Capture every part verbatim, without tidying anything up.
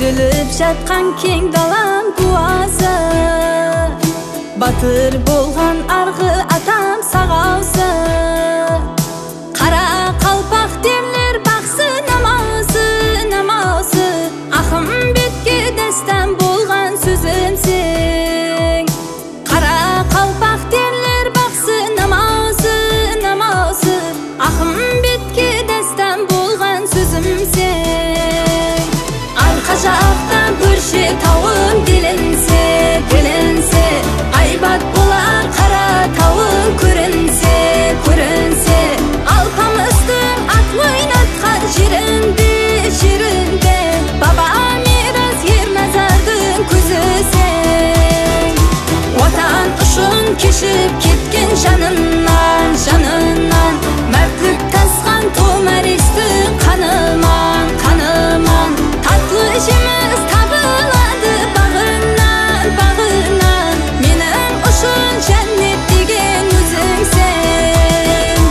Өріліп жатқан кең далам куасы, батыр болған арғы атам сағаусы. Қара қалпақ дерлер бақсы намаусы, намаусы. Ақым бетке дәстән болған сөзімсің. Қара қалпақ дерлер бақсы намаусы, намаусы. Ақым бетке дәстән болған сөзімсің. Арқа жақтан көрше тауым делінсе, делінсе. Айбат болар қара тауым көрінсе, көрінсе. Алпамыстың ат ойнатқан жерінде, жерінде. Баба мирас ер мазардың көзісің. Отан үшін кешіп кеткен жанынан, жанынан. Мәртлік тасқан томаристің қаныман, қаныман. Татлы жеміс табылады бағынан, бағынан. Менің үшін жәннет деген өзіңсің.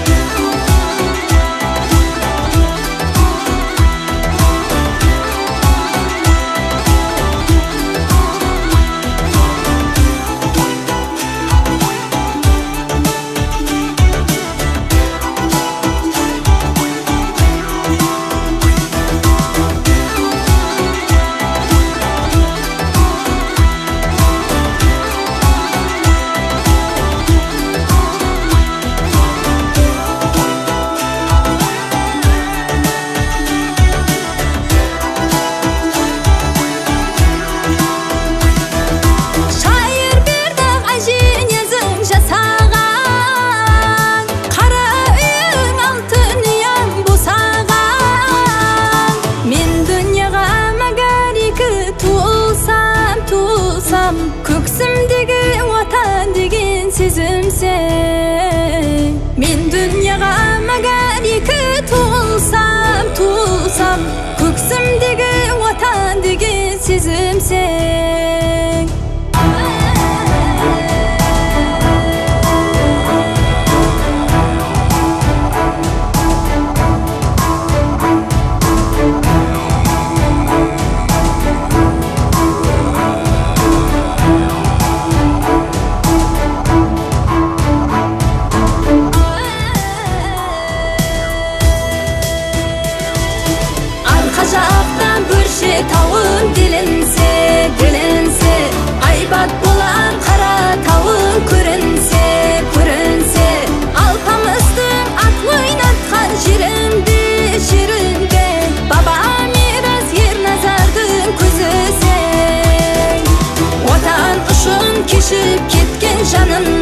Көксімдегі отан деген сезімсің. Мен дүнияға мәгәр екі туылсам, туылсам. Көксімдегі отан деген сезімсің. Жақтан көрше тауым делінсе, делінсе. Айбат болар қара тауым көрінсе, көрінсе. Алпамыстың ат ойнатқан жерінде, жерінде. Баба мирас ер назардың көзісің. Отан үшін кешіп кеткен жанын